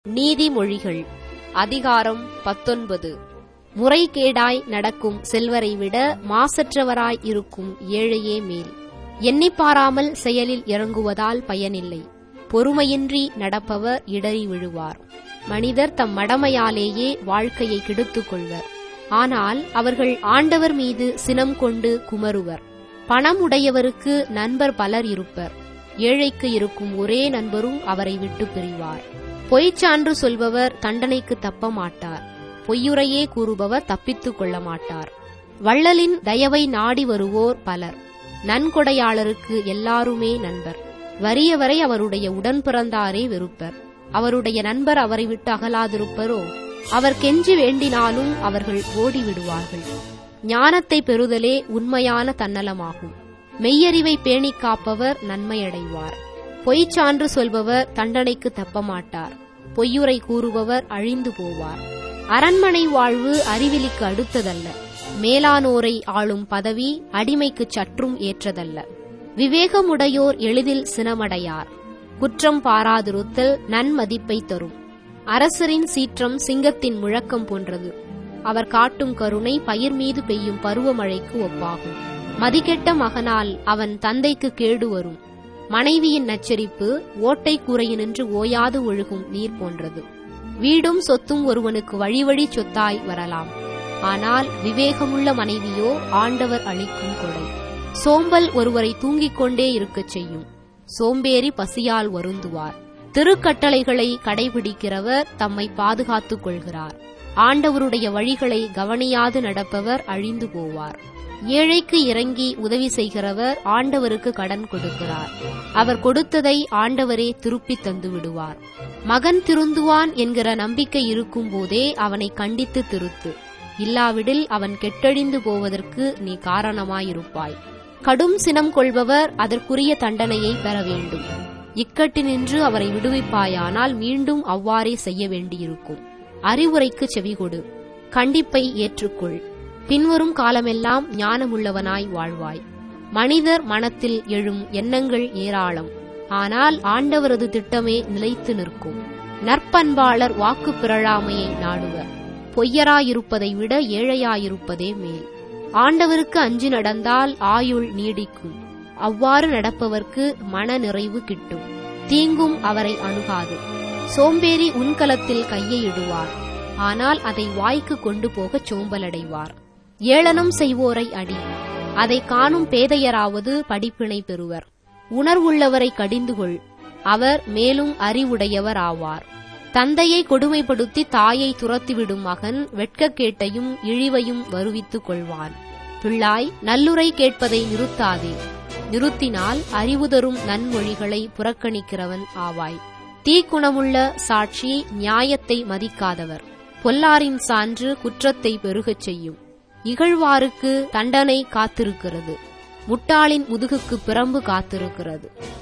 நீதிமொழிகள் அதிகாரம் 19. முறைகேடாய் நடக்கும் செல்வரை விட மாசற்றவராய் இருக்கும் ஏழையே மேல். எண்ணிப் பாராமல் செயலில் இறங்குவதால் பயனில்லை. பொறுமையின்றி நடப்பவர் இடறி விழுவார். மனிதர் தம் மடமையாலேயே வாழ்க்கையை கெடுத்துக் கொள்வர். ஆனால் அவர்கள் ஆண்டவர் மீது சினம் கொண்டு குமருவர். பணம் உடையவருக்கு நண்பர் பலர் இருப்பர். ஏழைக்கு இருக்கும் ஒரே நண்பரும் அவரை விட்டு பிரிவார். பொய்ச்சான்று சொல்பவர் தண்டனைக்கு தப்ப மாட்டார். பொய்யுரையே கூறுபவர் தப்பித்துக் கொள்ள மாட்டார். வள்ளலின் தயவை நாடி வருவோர் பலர். நன்கொடையாளருக்கு எல்லாருமே நண்பர். வறியவரை அவருடைய உடன் பிறந்தாரே வெறுப்பர். அவருடைய நண்பர் அவரை விட்டு அகலாதிருப்பரோ? அவர் கெஞ்சி வேண்டினாலும் அவர்கள் ஓடிவிடுவார்கள். ஞானத்தை பெறுதலே உண்மையான தன்னலமாகும். மெய்யறிவை பேணிக் காப்பவர் நன்மையடைவார். பொய்ச்சான்று சொல்பவர் தண்டனைக்கு தப்ப மாட்டார். பொய்யுரை கூறுபவர் அழிந்து போவார். அரண்மனை வாழ்வு அறிவிலிக்கு அடுத்ததல்ல. மேலானோரை ஆளும் பதவி அடிமைக்குச் சற்றும் ஏற்றதல்ல. விவேகமுடையோர் எளிதில் சினமடையார். குற்றம் பாராதிருத்தல் நன்மதிப்பை தரும். அரசரின் சீற்றம் சிங்கத்தின் முழக்கம் போன்றது. அவர் காட்டும் கருணை பயிர் மீது பெய்யும் பருவமழைக்கு ஒப்பாகும். மதிகெட்ட மகனால் அவன் தந்தைக்கு கேடு வரும். மனைவியின் நச்சரிப்பு ஓட்டை கூரையினின்று ஓயாது ஒழுகும் நீர் போன்றது. வீடும் சொத்தும் ஒருவனுக்கு வழி சொத்தாய் வரலாம். ஆனால் விவேகமுள்ள மனைவியோ ஆண்டவர் அளிக்கும் கொடை. சோம்பல் ஒருவரை தூங்கிக் கொண்டே இருக்கச் செய்யும். சோம்பேறி பசியால் வருந்துவார். திருக்கட்டளைகளை கடைபிடிக்கிறவர் தம்மை பாதுகாத்துக் கொள்கிறார். ஆண்டவருடைய வழிகளை கவனியாது நடப்பவர் அழிந்து போவார். ஏழைக்கு இறங்கி உதவி செய்கிறவர் ஆண்டவருக்கு கடன் கொடுக்கிறார். அவர் கொடுத்ததை ஆண்டவரே திருப்பித் தந்து விடுவார். மகன் திருந்துவான் என்கிற நம்பிக்கை இருக்கும் போதே அவனை கண்டித்து திருத்து. இல்லாவிடில் அவன் கெட்டழிந்து போவதற்கு நீ காரணமாயிருப்பாய். கடும் சினம் கொள்பவர் அதற்குரிய தண்டனையை பெற வேண்டும். இக்கட்டினின்று அவரை விடுவிப்பாயானால் மீண்டும் அவ்வாறே செய்ய வேண்டியிருக்கும். அறிவுரைக்கு செவிகொடு. கண்டிப்பை ஏற்றுக்கொள். பின்வரும் காலமெல்லாம் ஞானமுள்ளவனாய் வாழ்வாய். மனிதர் மனத்தில் எழும் எண்ணங்கள் ஏராளம். ஆனால் ஆண்டவரது திட்டமே நிலைத்து நிற்கும். நற்பண்பாளர் வாக்கு பிறழாமையை நாடுவர். பொய்யராயிருப்பதை விட ஏழையாயிருப்பதே மேல். ஆண்டவருக்கு அஞ்சி நடந்தால் ஆயுள் நீடிக்கும். அவ்வாறு நடப்பவர்க்கு மன நிறைவு கிட்டும். தீங்கும் அவரை அணுகாது. சோம்பேறி உன்கலத்தில் கையை இடுவார். ஆனால் அதை வாய்க்கு கொண்டு போகச் சோம்பலடைவார். ஏளனம் செய்வோரை அடி. அதை காணும் பேதையராவது படிப்பினை பெறுவர். உணர்வுள்ளவரை கடிந்துகொள். அவர் மேலும் அறிவுடையவர் ஆவார். தந்தையை கொடுமைப்படுத்தி தாயை துரத்திவிடும் மகன் வெட்கக்கேட்டையும் இழிவையும் வருவித்துக் கொள்வான். பிள்ளாய், நல்லுரை கேட்பதை நிறுத்தாதே. நிறுத்தினால் அறிவு தரும் நன்மொழிகளை புறக்கணிக்கிறவன் ஆவாய். தீக்குணமுள்ள சாட்சி நியாயத்தை மதிக்காதவர். பொல்லாரின் சான்று குற்றத்தை பெருகச் செய்யும். இகழ்வாருக்கு தண்டனை காத்திருக்கிறது. முட்டாளின் முதுகுக்கு பிரம்பு காத்திருக்கிறது.